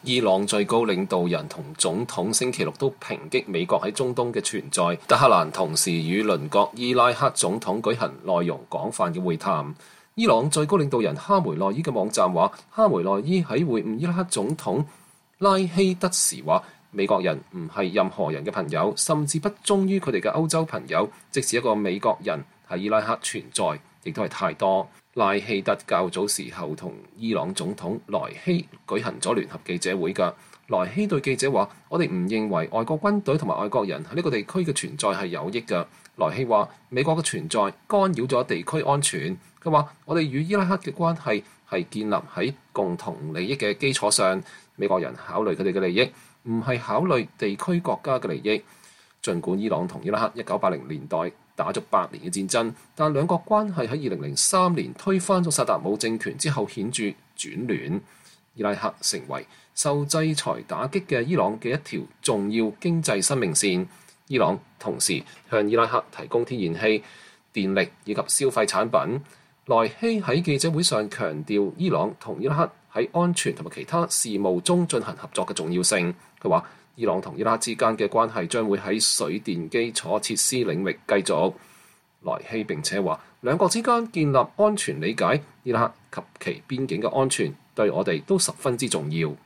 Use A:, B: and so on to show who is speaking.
A: 伊朗最高領導人同總統星期六都抨擊美國喺中東嘅存在。德黑蘭同時與鄰國伊拉克總統舉行內容廣泛嘅會談。伊朗最高領導人哈梅內伊嘅網站話，哈梅內伊喺會晤伊拉克總統拉希德時話，美國人唔係任何人嘅朋友，甚至不忠於佢哋嘅歐洲朋友。即使一個美國人喺伊拉克存在，亦都係太多。拉希德較早時候同伊朗總統萊希舉行咗聯合記者會㗎。萊希對記者話：我哋唔認為外國軍隊同埋外國人喺呢個地區嘅存在係有益㗎。萊希話：美國嘅存在干擾咗地區安全。佢話：我哋與伊拉克嘅關係係建立喺共同利益嘅基礎上，美國人考慮佢哋嘅利益，唔係考慮地區國家嘅利益。儘管伊朗同伊拉克1980年代打咗8年嘅戰爭，但兩國關係喺2003年推翻咗薩達姆政權之後顯著轉暖。伊拉克成為受制裁打擊嘅伊朗嘅一條重要經濟生命線。伊朗同時向伊拉克提供天然氣、電力以及消費產品。萊希喺記者會上強調伊朗同伊拉克喺安全同埋其他事務中進行合作嘅重要性。佢話：伊朗同伊拉克之間嘅關係將會喺水電基礎設施領域繼續。萊希並且話，兩國之間建立安全理解，伊拉克及其邊境嘅安全對我哋都十分之重要。